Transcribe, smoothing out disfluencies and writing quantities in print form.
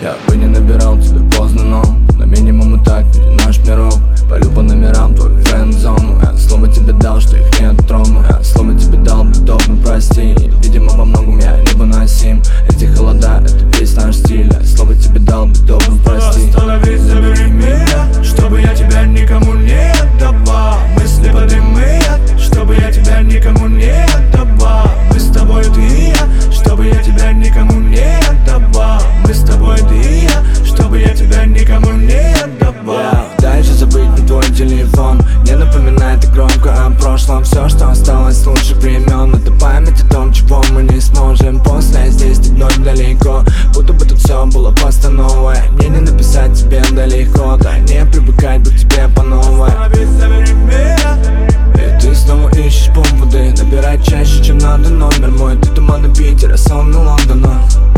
Я бы не набирал тебя поздно, но на минимум и так ведь наш мирок. Полю по номерам твою френд-зону. Я слово тебе дал, что их не трону. Я слово тебе дал, будь добрым, прости. Видимо, во многом я невыносим. Эти холода, это весь наш стиль. Я слово тебе дал, будь добрым, прости. Остановись, забери меня, чтобы я тебя никому не отдавал. Мысли подымые, чтобы я тебя никому не отдавал. Мы с тобой, ты и я, чтобы я тебя никому не отдавал. Мы с тобой, ты и я, чтобы я тебя никому не отдавал. Дальше забыть не твой телефон. Не напоминай ты громко о прошлом. Все, что осталось с лучших времен. Это память о том, чего мы не сможем после здесь стегнуть далеко. Будто бы тут все было постановой. Мне не написать тебе да легко. Да не привыкать бы к тебе по новой. Остановись, забери меня. И ты снова ищешь поводы. Набирать чаще, чем надо номер мой. Ты туманный Питер, а сонный Лондона.